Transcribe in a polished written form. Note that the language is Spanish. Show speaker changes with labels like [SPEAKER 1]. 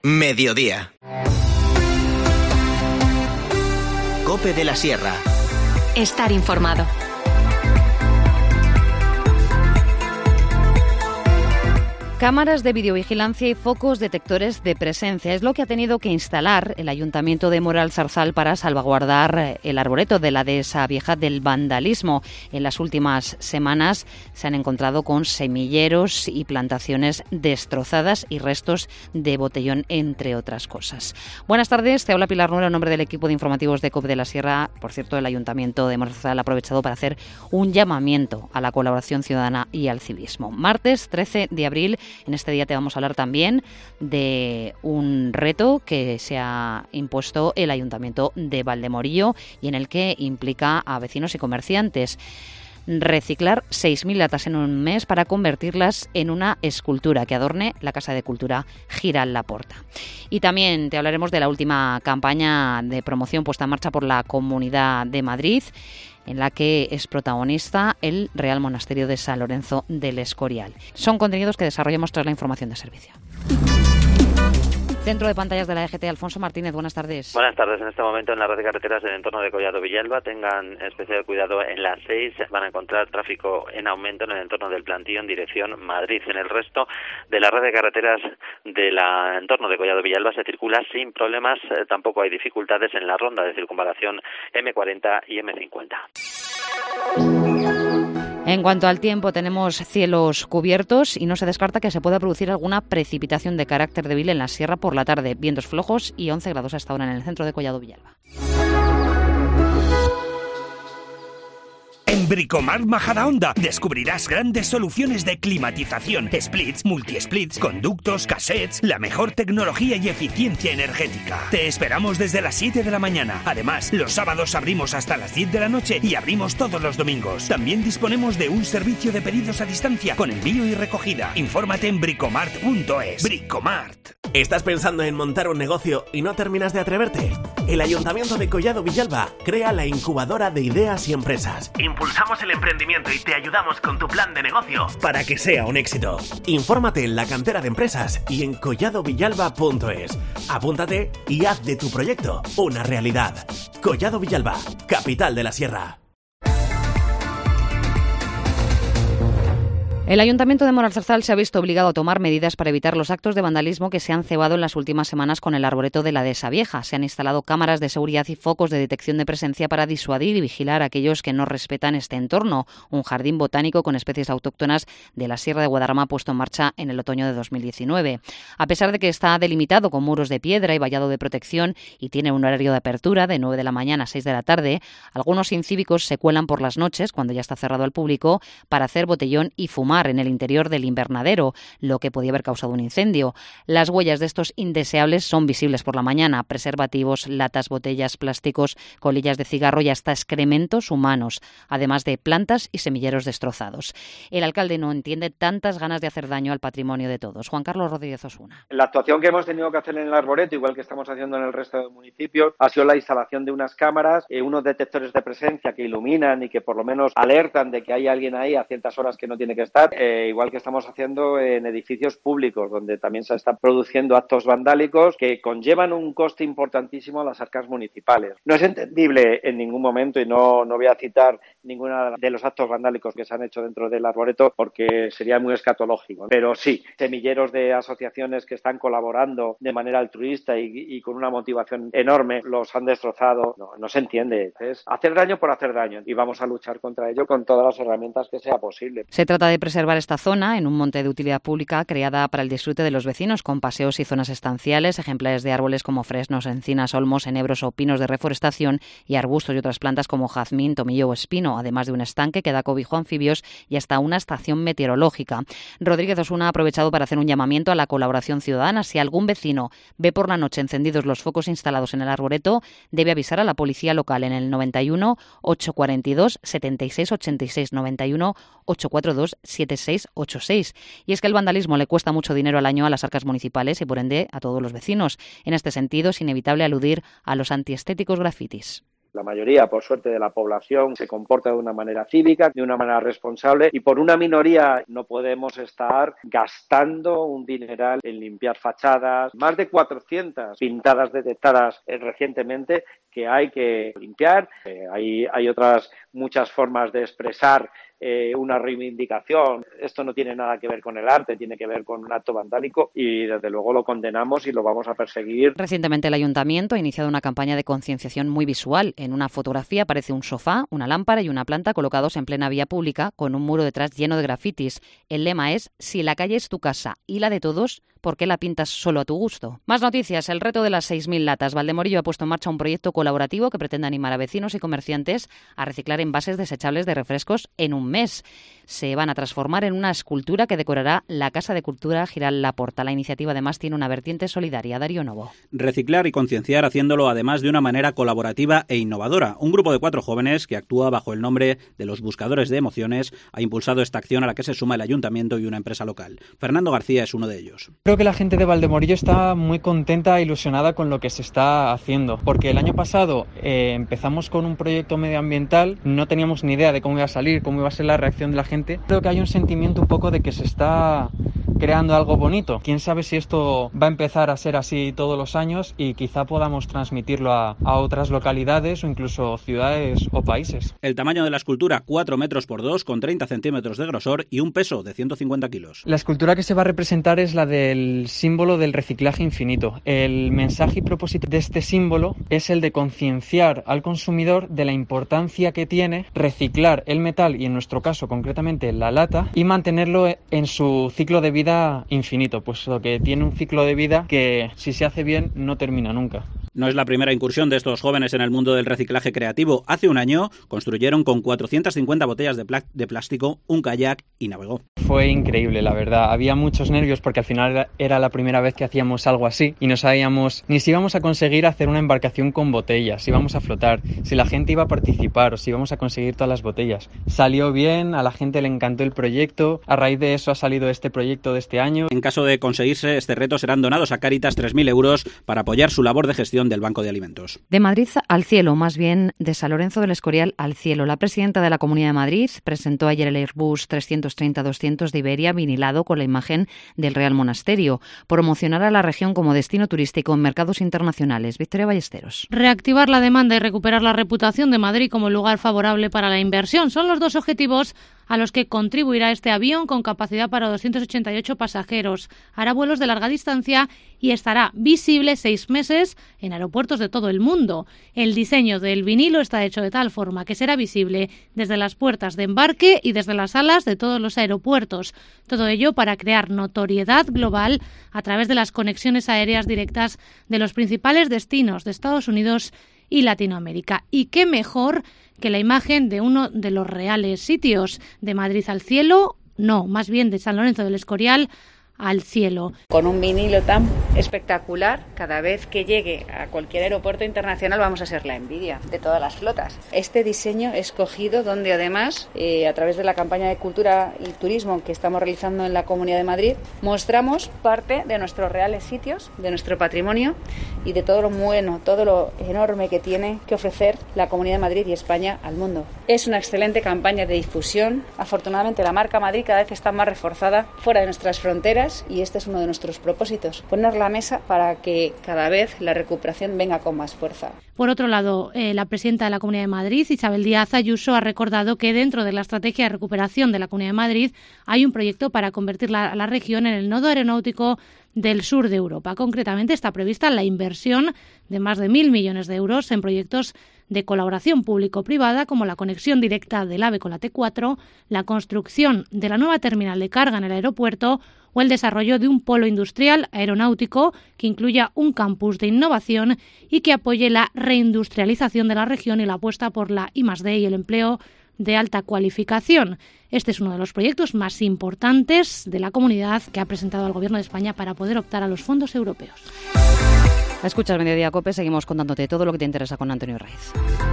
[SPEAKER 1] Mediodía. COPE de la Sierra.
[SPEAKER 2] Estar informado. Cámaras de videovigilancia y focos detectores de presencia es lo que ha tenido que instalar el Ayuntamiento de Mora del Zarzal para salvaguardar el arboreto de la dehesa vieja del vandalismo. En las últimas semanas se han encontrado con semilleros y plantaciones destrozadas y restos de botellón, entre otras cosas. Buenas tardes, te habla Pilar Nuero en nombre del equipo de informativos de COPE de la Sierra. Por cierto, el Ayuntamiento de Mora del Zarzal ha aprovechado para hacer un llamamiento a la colaboración ciudadana y al civismo. Martes 13 de abril. En este día te vamos a hablar también de un reto que se ha impuesto el Ayuntamiento de Valdemorillo y en el que implica a vecinos y comerciantes. Reciclar 6.000 latas en un mes para convertirlas en una escultura que adorne la Casa de Cultura Giral Laporta. Y también te hablaremos de la última campaña de promoción puesta en marcha por la Comunidad de Madrid, en la que es protagonista el Real Monasterio de San Lorenzo del Escorial. Son contenidos que desarrollamos tras la información de servicio. Centro de pantallas de la EGT, Alfonso Martínez, buenas tardes.
[SPEAKER 3] Buenas tardes. En este momento en la red de carreteras del entorno de Collado Villalba tengan especial cuidado en las 6, van a encontrar tráfico en aumento en el entorno del Plantío en dirección Madrid. En el resto de la red de carreteras del entorno de Collado Villalba se circula sin problemas, tampoco hay dificultades en la ronda de circunvalación M40 y M50.
[SPEAKER 2] En cuanto al tiempo, tenemos cielos cubiertos y no se descarta que se pueda producir alguna precipitación de carácter débil en la sierra por la tarde. Vientos flojos y 11 grados hasta ahora en el centro de Collado Villalba.
[SPEAKER 4] En Bricomart Majadahonda descubrirás grandes soluciones de climatización, splits, multi-splits, conductos, cassettes, la mejor tecnología y eficiencia energética. Te esperamos desde las 7 de la mañana. Además, los sábados abrimos hasta las 10 de la noche y abrimos todos los domingos. También disponemos de un servicio de pedidos a distancia con envío y recogida. Infórmate en bricomart.es. Bricomart.
[SPEAKER 5] ¿Estás pensando en montar un negocio y no terminas de atreverte? El Ayuntamiento de Collado Villalba crea la incubadora de ideas y empresas. Impulsamos el emprendimiento y te ayudamos con tu plan de negocio para que sea un éxito. Infórmate en la cantera de empresas y en colladovillalba.es. Apúntate y haz de tu proyecto una realidad. Collado Villalba, capital de la Sierra.
[SPEAKER 2] El Ayuntamiento de Mora del Zarzal se ha visto obligado a tomar medidas para evitar los actos de vandalismo que se han cebado en las últimas semanas con el arboreto de la dehesa vieja. Se han instalado cámaras de seguridad y focos de detección de presencia para disuadir y vigilar a aquellos que no respetan este entorno. Un jardín botánico con especies autóctonas de la Sierra de Guadarrama puesto en marcha en el otoño de 2019. A pesar de que está delimitado con muros de piedra y vallado de protección y tiene un horario de apertura de 9 de la mañana a 6 de la tarde, algunos incívicos se cuelan por las noches, cuando ya está cerrado al público, para hacer botellón y fumar en el interior del invernadero, lo que podía haber causado un incendio. Las huellas de estos indeseables son visibles por la mañana: preservativos, latas, botellas, plásticos, colillas de cigarro y hasta excrementos humanos, además de plantas y semilleros destrozados. El alcalde no entiende tantas ganas de hacer daño al patrimonio de todos. Juan Carlos Rodríguez Osuna.
[SPEAKER 6] La actuación que hemos tenido que hacer en el arboreto, igual que estamos haciendo en el resto de municipios, ha sido la instalación de unas cámaras, unos detectores de presencia que iluminan y que por lo menos alertan de que hay alguien ahí a ciertas horas que no tiene que estar, igual que estamos haciendo en edificios públicos, donde también se están produciendo actos vandálicos que conllevan un coste importantísimo a las arcas municipales. No es entendible en ningún momento, y no voy a citar ninguno de los actos vandálicos que se han hecho dentro del arboreto porque sería muy escatológico, pero sí, semilleros de asociaciones que están colaborando de manera altruista y con una motivación enorme los han destrozado. No se entiende. Es hacer daño por hacer daño y vamos a luchar contra ello con todas las herramientas que sea posible.
[SPEAKER 2] Se trata de preservar esta zona en un monte de utilidad pública creada para el disfrute de los vecinos, con paseos y zonas estanciales, ejemplares de árboles como fresnos, encinas, olmos, enebros o pinos de reforestación y arbustos y otras plantas como jazmín, tomillo o espino, además de un estanque que da cobijo a anfibios y hasta una estación meteorológica. Rodríguez Osuna ha aprovechado para hacer un llamamiento a la colaboración ciudadana. Si algún vecino ve por la noche encendidos los focos instalados en el arboreto, debe avisar a la policía local en el 91 842 76 86, 91 842 76 86. Y es que el vandalismo le cuesta mucho dinero al año a las arcas municipales y por ende a todos los vecinos. En este sentido es inevitable aludir a los antiestéticos grafitis.
[SPEAKER 6] La mayoría, por suerte, de la población se comporta de una manera cívica, de una manera responsable, y por una minoría no podemos estar gastando un dineral en limpiar fachadas. Más de 400 pintadas detectadas recientemente que hay que limpiar. Hay otras muchas formas de expresar una reivindicación. Esto no tiene nada que ver con el arte, tiene que ver con un acto vandálico y desde luego lo condenamos y lo vamos a perseguir.
[SPEAKER 2] Recientemente el Ayuntamiento ha iniciado una campaña de concienciación muy visual. En una fotografía aparece un sofá, una lámpara y una planta colocados en plena vía pública con un muro detrás lleno de grafitis. El lema es: si la calle es tu casa y la de todos, ¿por qué la pintas solo a tu gusto? Más noticias. El reto de las 6.000 latas. Valdemorillo ha puesto en marcha un proyecto colaborativo que pretende animar a vecinos y comerciantes a reciclar envases desechables de refrescos en un mes. Se van a transformar en una escultura que decorará la Casa de Cultura Giral Laporta. La iniciativa además tiene una vertiente solidaria. Darío Novo.
[SPEAKER 7] Reciclar y concienciar haciéndolo además de una manera colaborativa e innovadora. Un grupo de 4 jóvenes que actúa bajo el nombre de los Buscadores de Emociones ha impulsado esta acción a la que se suma el Ayuntamiento y una empresa local. Fernando García es uno de ellos.
[SPEAKER 8] Creo que la gente de Valdemorillo está muy contenta e ilusionada con lo que se está haciendo, porque el año pasado empezamos con un proyecto medioambiental, no teníamos ni idea de cómo iba a salir, cómo iba a ser la reacción de la gente. Creo que hay un sentimiento un poco de que se está creando algo bonito. Quién sabe si esto va a empezar a ser así todos los años y quizá podamos transmitirlo a otras localidades o incluso ciudades o países.
[SPEAKER 7] El tamaño de la escultura, 4 metros por 2, con 30 centímetros de grosor y un peso de 150 kilos.
[SPEAKER 8] La escultura que se va a representar es la del símbolo del reciclaje infinito. El mensaje y propósito de este símbolo es el de concienciar al consumidor de la importancia que tiene reciclar el metal y en nuestro caso concretamente la lata y mantenerlo en su ciclo de vida infinito, puesto que tiene un ciclo de vida que si se hace bien no termina nunca.
[SPEAKER 7] No es la primera incursión de estos jóvenes en el mundo del reciclaje creativo. Hace un año construyeron con 450 botellas de plástico un kayak y navegó.
[SPEAKER 8] Fue increíble, la verdad. Había muchos nervios porque al final era la primera vez que hacíamos algo así y no sabíamos ni si íbamos a conseguir hacer una embarcación con botellas, si íbamos a flotar, si la gente iba a participar o si íbamos a conseguir todas las botellas. Salió bien, a la gente le encantó el proyecto. A raíz de eso ha salido este proyecto de este año.
[SPEAKER 7] En caso de conseguirse este reto serán donados a Cáritas 3.000 euros para apoyar su labor de gestión del Banco de Alimentos.
[SPEAKER 2] De Madrid al cielo, más bien de San Lorenzo del Escorial al cielo. La presidenta de la Comunidad de Madrid presentó ayer el Airbus 330-200 de Iberia vinilado con la imagen del Real Monasterio. Promocionar a la región como destino turístico en mercados internacionales. Victoria Ballesteros.
[SPEAKER 9] Reactivar la demanda y recuperar la reputación de Madrid como lugar favorable para la inversión son los dos objetivos a los que contribuirá este avión con capacidad para 288 pasajeros. Hará vuelos de larga distancia y estará visible 6 meses en aeropuertos de todo el mundo. El diseño del vinilo está hecho de tal forma que será visible desde las puertas de embarque y desde las alas de todos los aeropuertos. Todo ello para crear notoriedad global a través de las conexiones aéreas directas de los principales destinos de Estados Unidos y Latinoamérica. Y qué mejor que la imagen de uno de los reales sitios, de Madrid al cielo, no, más bien de San Lorenzo del Escorial al cielo.
[SPEAKER 10] Con un vinilo tan espectacular, cada vez que llegue a cualquier aeropuerto internacional vamos a ser la envidia de todas las flotas. Este diseño escogido donde además, a través de la campaña de cultura y turismo que estamos realizando en la Comunidad de Madrid, mostramos parte de nuestros reales sitios, de nuestro patrimonio y de todo lo bueno, todo lo enorme que tiene que ofrecer la Comunidad de Madrid y España al mundo. Es una excelente campaña de difusión. Afortunadamente la marca Madrid cada vez está más reforzada fuera de nuestras fronteras y este es uno de nuestros propósitos, poner la mesa para que cada vez la recuperación venga con más fuerza.
[SPEAKER 9] Por otro lado, la presidenta de la Comunidad de Madrid, Isabel Díaz Ayuso, ha recordado que dentro de la estrategia de recuperación de la Comunidad de Madrid hay un proyecto para convertir la región en el nodo aeronáutico del sur de Europa. Concretamente está prevista la inversión de más de 1.000 millones de euros en proyectos de colaboración público-privada como la conexión directa del AVE con la T4, la construcción de la nueva terminal de carga en el aeropuerto o el desarrollo de un polo industrial aeronáutico que incluya un campus de innovación y que apoye la reindustrialización de la región y la apuesta por la I+D y el empleo de alta cualificación. Este es uno de los proyectos más importantes de la comunidad que ha presentado al Gobierno de España para poder optar a los fondos europeos.
[SPEAKER 2] Escuchas Mediodía COPE, seguimos contándote todo lo que te interesa con Antonio Raiz.